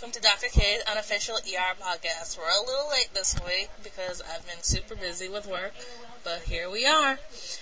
welcome to Dr. K's unofficial ER podcast. We're a little late this week because I've been super busy with work, but here we are.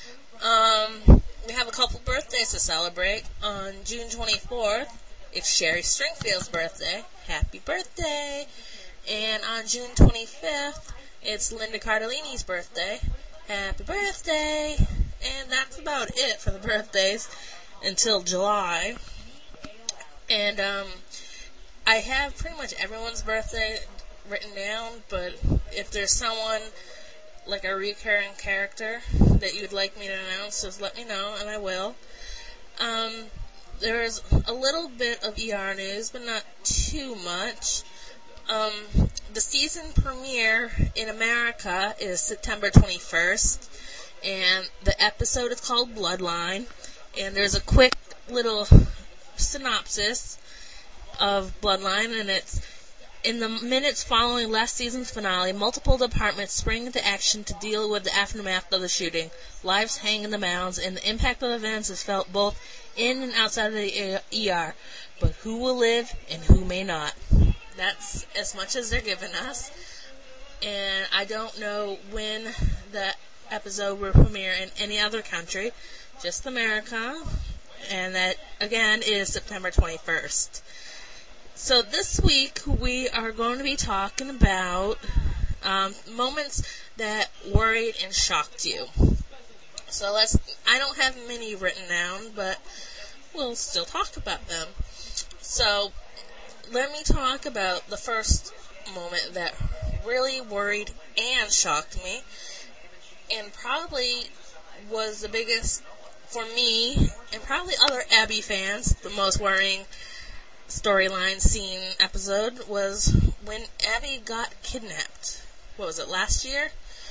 We have a couple birthdays to celebrate. On June 24th, it's Sherry Stringfield's birthday. Happy birthday! And on June 25th, it's Linda Cardellini's birthday. Happy birthday! And that's about it for the birthdays until July. And I have pretty much everyone's birthday written down, but if there's someone like a recurring character that you'd like me to announce, just let me know and I will. There's a little bit of ER news, but not too much. The season premiere in America is September 21st, and the episode is called Bloodline, and there's a quick little synopsis of Bloodline, and it's in the minutes following last season's finale, multiple departments spring into action to deal with the aftermath of the shooting. Lives hang in the balance, and the impact of events is felt both in and outside of the ER. But who will live and who may not? That's as much as they're giving us. And I don't know when the episode will premiere in any other country, just America. And that, again, is September 21st. So this week, we are going to be talking about moments that worried and shocked you. So I don't have many written down, but we'll still talk about them. So let me talk about the first moment that really worried and shocked me, and probably was the biggest for me, and probably other Abby fans, the most worrying storyline scene episode was when Abby got kidnapped. What was it, last year?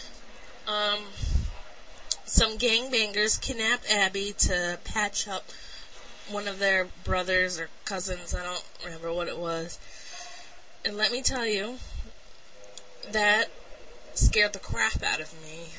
Some gangbangers kidnapped Abby to patch up one of their brothers or cousins. I don't remember what it was. And let me tell you, that scared the crap out of me.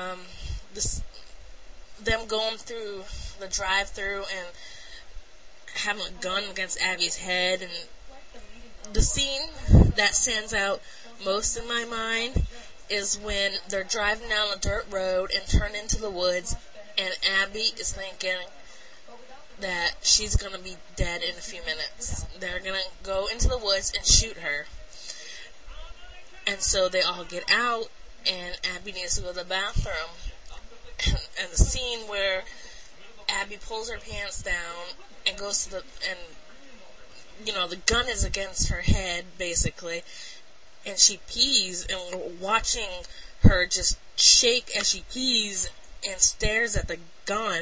Them going through the drive-thru and having a gun against Abby's head, and the scene that stands out most in my mind is when they're driving down a dirt road and turn into the woods, and Abby is thinking that she's gonna be dead in a few minutes. They're gonna go into the woods and shoot her. And so they all get out, and Abby needs to go to the bathroom. And the scene where Abby pulls her pants down and goes to the gun is against her head, basically, and she pees, and we're watching her just shake as she pees and stares at the gun.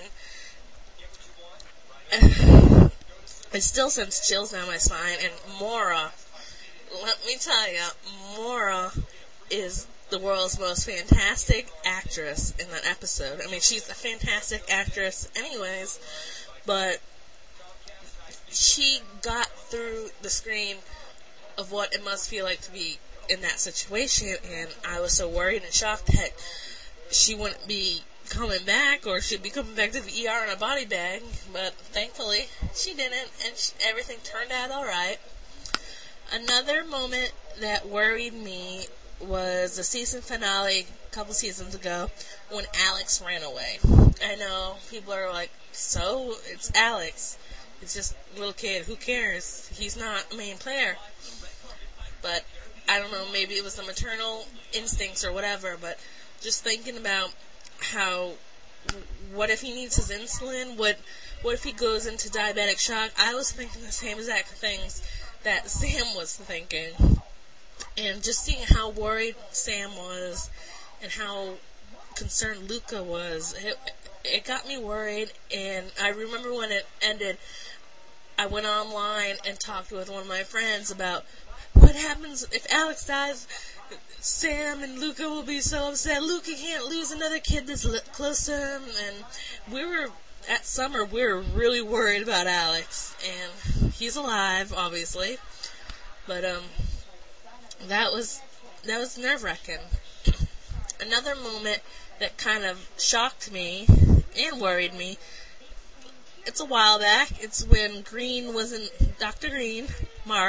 It still sends chills down my spine. And Maura, let me tell you, Maura is the world's most fantastic actress in that episode. I mean, she's a fantastic actress anyways, but she got through the screen of what it must feel like to be in that situation, and I was so worried and shocked that she wouldn't be coming back, or she'd be coming back to the ER in a body bag, but thankfully she didn't, and everything turned out alright. Another moment that worried me was the season finale a couple seasons ago when Alex ran away. I know people are like, so it's Alex. It's just a little kid. Who cares? He's not a main player. But I don't know, maybe it was the maternal instincts or whatever, but just thinking about how, what if he needs his insulin? What if he goes into diabetic shock? I was thinking the same exact things that Sam was thinking. And just seeing how worried Sam was and how concerned Luca was, it got me worried. And I remember when it ended, I went online and talked with one of my friends about what happens if Alex dies. Sam and Luca will be so upset. Luca can't lose another kid this close to him. And at summer, we were really worried about Alex. And he's alive, obviously. But, that was nerve-wracking. Another moment that kind of shocked me and worried me, it's a while back. It's when Green wasn't Dr. Green, Mark,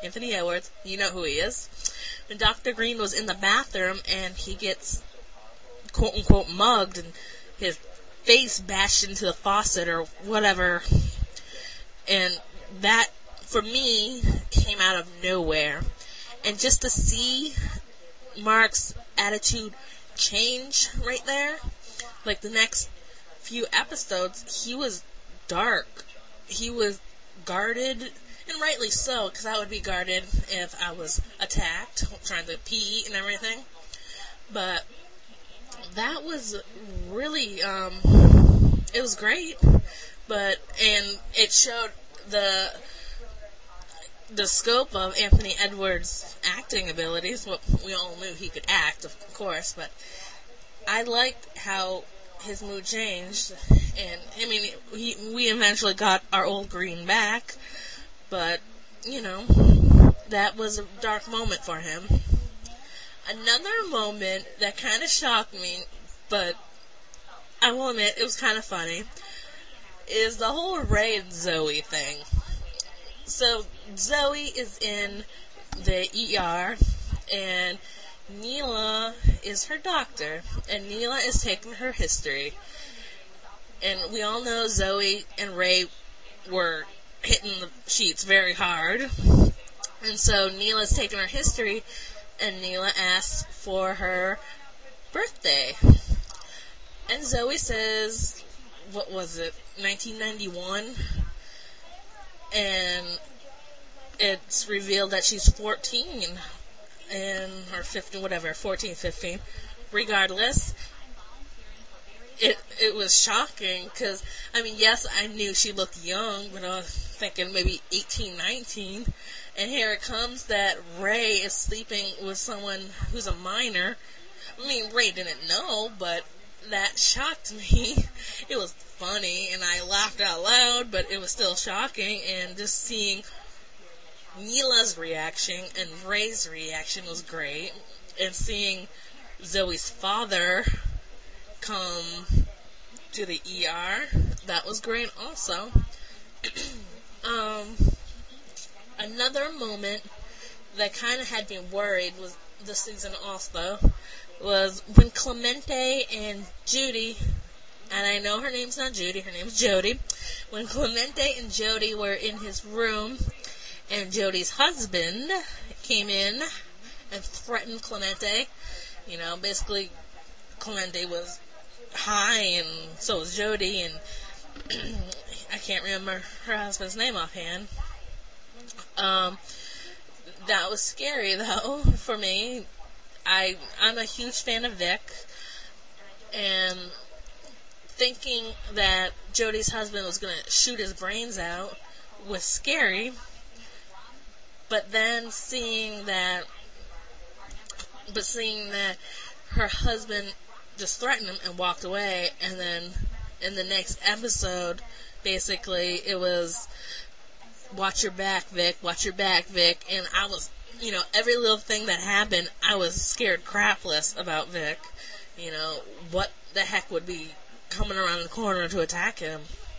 Anthony Edwards, you know who he is. When Dr. Green was in the bathroom and he gets quote-unquote mugged and his face bashed into the faucet or whatever. And that, for me, came out of nowhere. And just to see Mark's attitude change right there, like the next few episodes, he was dark. He was guarded, and rightly so, because I would be guarded if I was attacked, trying to pee and everything. But that was really, it was great, and it showed the scope of Anthony Edwards' acting abilities. Well, we all knew he could act, of course, but I liked how his mood changed, and, I mean, we eventually got our old Green back, but, that was a dark moment for him. Another moment that kind of shocked me, but I will admit it was kind of funny, is the whole Ray and Zoe thing. So, Zoe is in the ER, and Neela is her doctor, and Neela is taking her history. And we all know Zoe and Ray were hitting the sheets very hard. And so Neela's taking her history, and Neela asks for her birthday. And Zoe says, what was it, 1991? And it's revealed that she's 14 or 15, whatever, 14, 15. Regardless, it was shocking because, I mean, yes, I knew she looked young, but I was thinking maybe 18, 19. And here it comes that Ray is sleeping with someone who's a minor. I mean, Ray didn't know, but that shocked me. It was funny, and I laughed out loud, but it was still shocking, and just seeing Neela's reaction and Ray's reaction was great, and seeing Zoe's father come to the ER, that was great also. Another moment that kind of had me worried was this season also, was when Clemente and Judy, and I know her name's not Judy, her name's Jody, when Clemente and Jody were in his room, and Jody's husband came in and threatened Clemente. Basically, Clemente was high, and so was Jody, and I can't remember her husband's name offhand. That was scary, though, for me. I'm a huge fan of Vic, and thinking that Jody's husband was going to shoot his brains out was scary, but then seeing that her husband just threatened him and walked away, and then in the next episode, basically, it was, watch your back, Vic, watch your back, Vic, and I was, every little thing that happened, I was scared crapless about Vic. What the heck would be coming around the corner to attack him.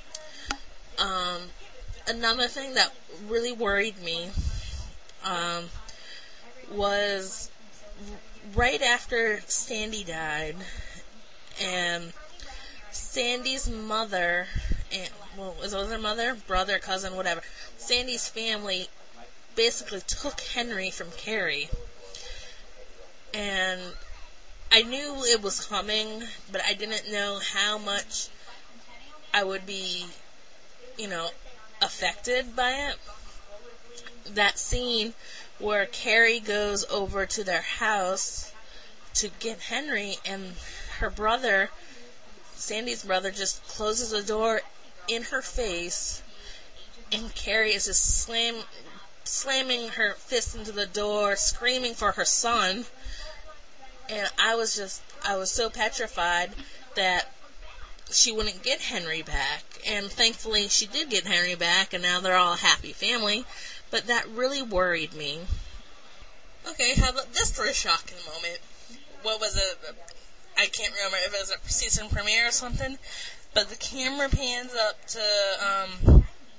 Another thing that really worried me was right after Sandy died, and Sandy's mother, was it her mother, brother, cousin, whatever, Sandy's family basically took Henry from Carrie. And I knew it was coming, but I didn't know how much I would be, affected by it. That scene where Carrie goes over to their house to get Henry, and her brother, Sandy's brother, just closes the door in her face, and Carrie is just slamming her fist into the door, screaming for her son, and I was so petrified that she wouldn't get Henry back, and thankfully she did get Henry back, and now they're all a happy family, but that really worried me. Okay, how about this for a shocking moment? What was it? I can't remember if it was a season premiere or something, but the camera pans up to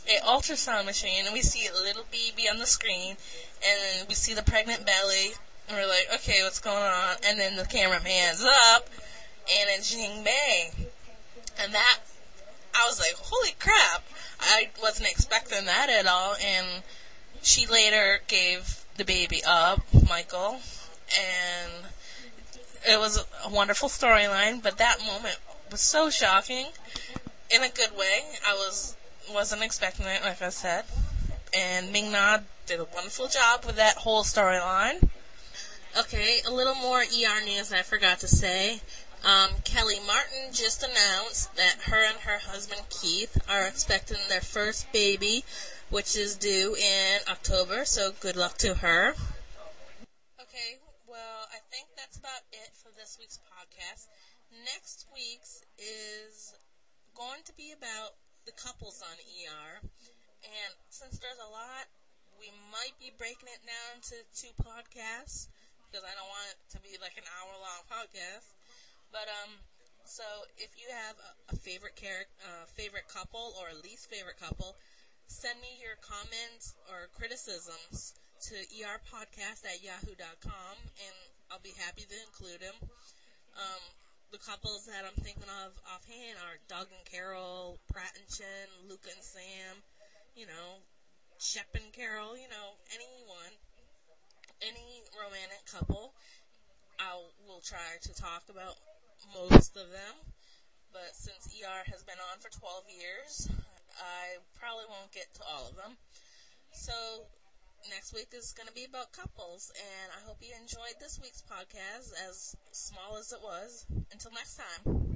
a ultrasound machine, and we see a little baby on the screen, and then we see the pregnant belly, and we're like, okay, what's going on? And then the camera pans up, and it's Jing Bei. And that, I was like, holy crap. I wasn't expecting that at all, and she later gave the baby up, Michael, and it was a wonderful storyline, but that moment was so shocking in a good way. Wasn't expecting it, like I said. And Ming Na did a wonderful job with that whole storyline. Okay, a little more ER news I forgot to say. Kelly Martin just announced that her and her husband Keith are expecting their first baby, which is due in October, so good luck to her. Okay, well, I think that's about it for this week's podcast. Next week's is going to be about the couples on ER. And since there's a lot, we might be breaking it down to 2 podcasts because I don't want it to be like an hour-long podcast. But so if you have a favorite favorite couple or least favorite couple, send me your comments or criticisms to erpodcast@yahoo.com, and I'll be happy to include them. The couples that I'm thinking of offhand are Doug and Carol, Pratt and Chen, Luca and Sam, Shep and Carol, anyone, any romantic couple. I will try to talk about most of them, but since ER has been on for 12 years, I probably won't get to all of them. So next week is going to be about couples, and I hope you enjoyed this week's podcast, as small as it was. Until next time.